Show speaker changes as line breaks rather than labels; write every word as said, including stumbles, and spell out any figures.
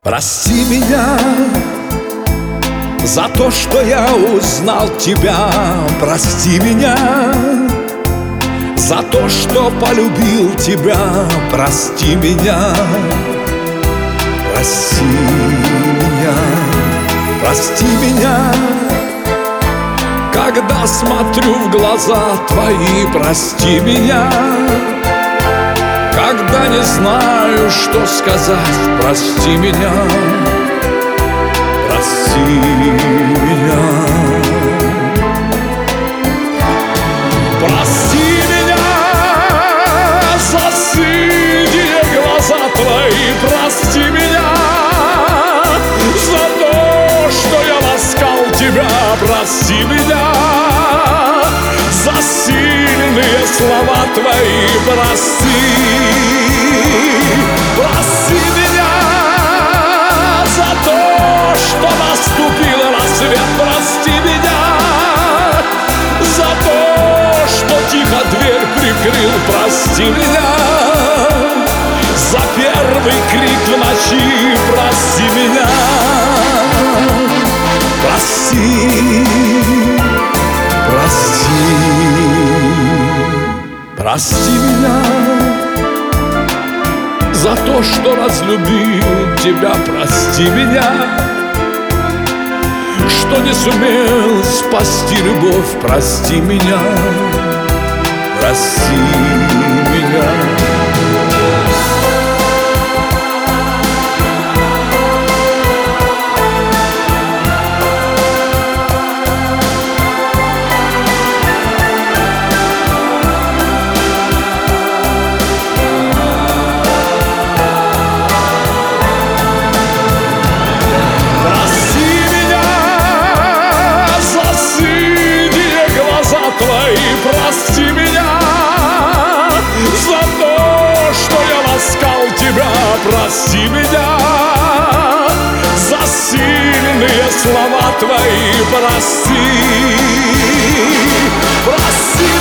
Прости меня за то, что я узнал тебя. Прости меня за то, что полюбил тебя. Прости меня, прости меня, прости меня, когда смотрю в глаза твои. Прости меня, когда не знаю, что сказать. Прости меня, прости меня. Прости меня за синие глаза твои. Прости меня за то, что я ласкал тебя. Прости меня за сильные слова твои. Прости, прости меня за то, что наступил рассвет. Прости меня за то, что тихо дверь прикрыл. Прости меня за первый крик в ночи. Прости меня, прости, прости, прости меня за то, что разлюбил тебя. Прости меня, что не сумел спасти любовь. Прости меня, прости меня. Прости меня за то, что я ласкал тебя. Прости меня за сильные слова твои. Прости, прости